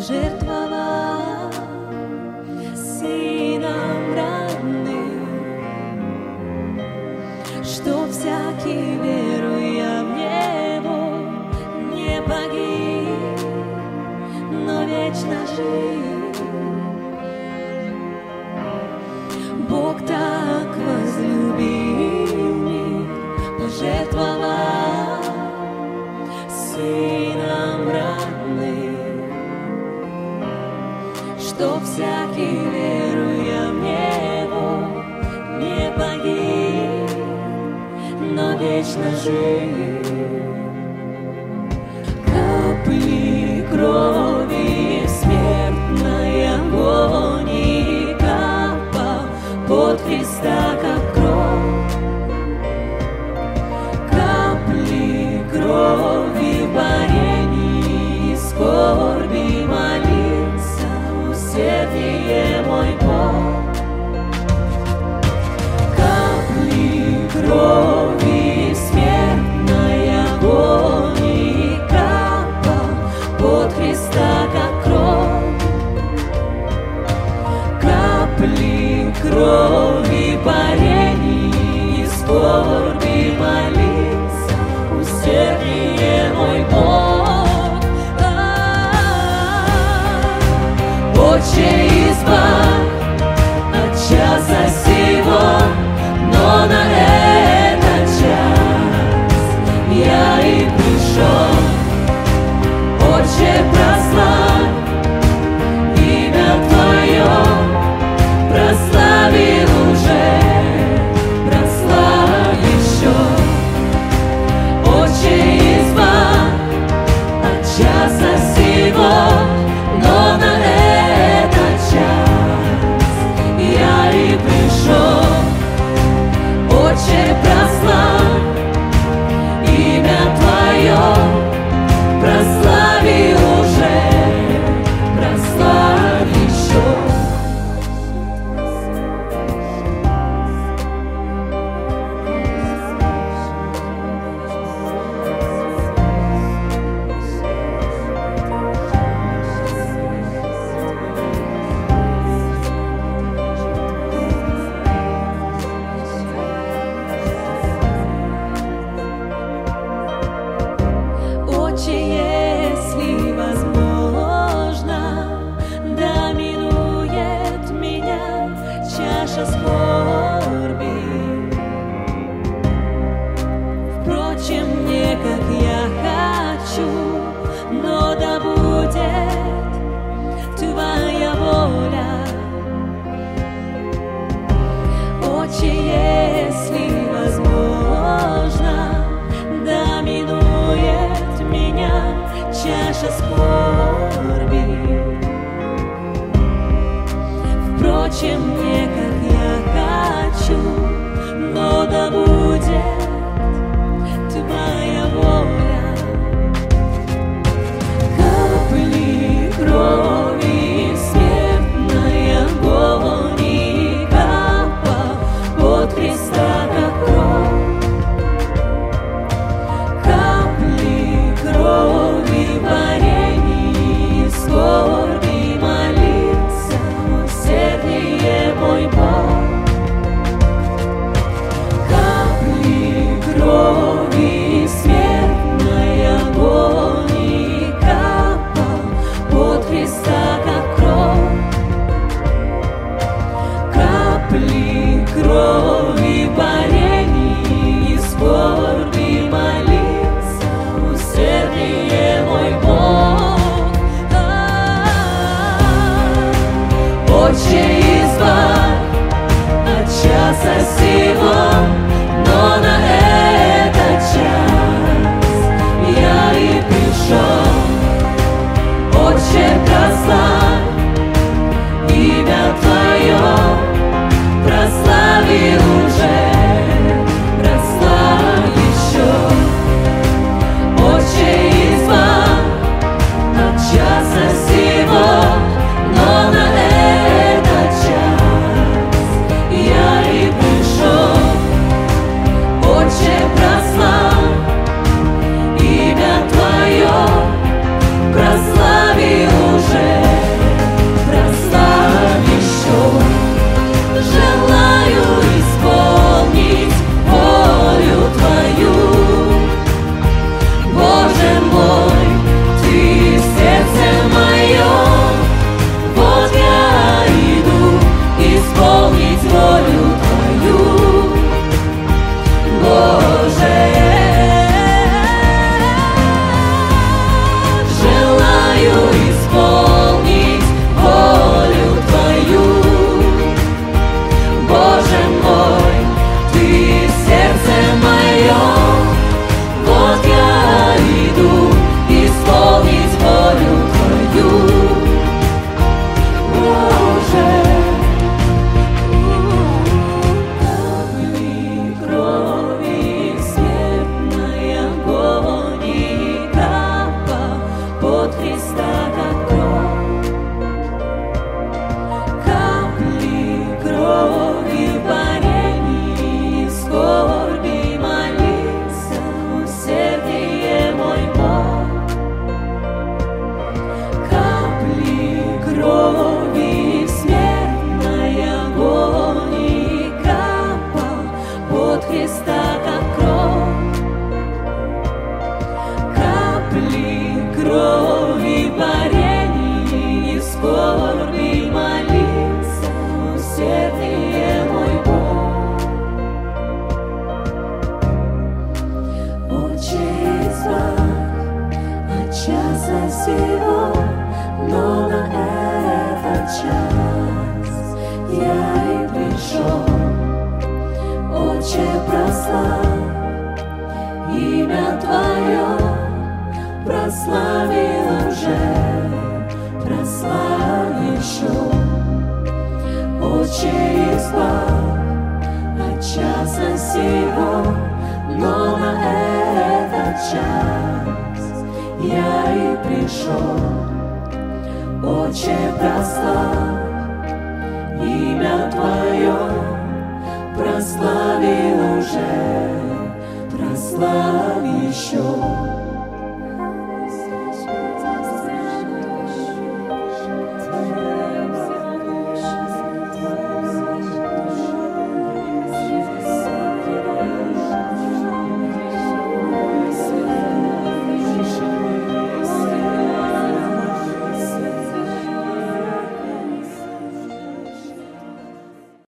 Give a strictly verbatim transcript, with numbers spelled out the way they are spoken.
пожертвовал Сыном родным, что всякий, веруя в Него, не погиб, но вечно жив. Бог так возлюбил мир, пожертвовал Сыном родным, что всякий, веруя в Него, не погиб, но вечно жив. Капли крови смертной агонии капал под Христа, как кровь. Капли крови борении и скорби молился усердие мой Бог. Капли крови смертной агонии капал под Христа, как кровь. Капли крови борении и скорби молился усердие мой Бог. Отче, избавь от часа сего, но на этот час я и пришел. Отче, прославь имя Твое, прославил уже, прославь еще. Отче, избавь от часа сего, но на этот час я и пришел. Отче, прославь имя Твое, прослави уже, прославь еще. Отче, если возможно, да минует меня чаша скорби. Впрочем, не как я хочу, но да будет Твоя воля. Отче, если возможно, да минует меня чаша скорби. Впрочем, не как я хочу, но да будет Твоя воля. Капли крови смертной агонии капал под Христа, как кровь. Капли крови борении и скорби молился усердие мой Бог. Христа как кровь. Капли крови в варенье, скорби молиться, усердие мой Бог. Капли крови в смертной агонии капал под Христа как кровь. Капли крови в варенье, скорби молиться, усердие мой Бог. Отче, избавь от часа сего, но на этот час я и пришел. Отче, прославь имя Твое, прославил уже, прославь еще. Отче, избавь от часа сего, но на этот час я и пришел. Отче, прославь имя Твое, прославил уже, прославь еще.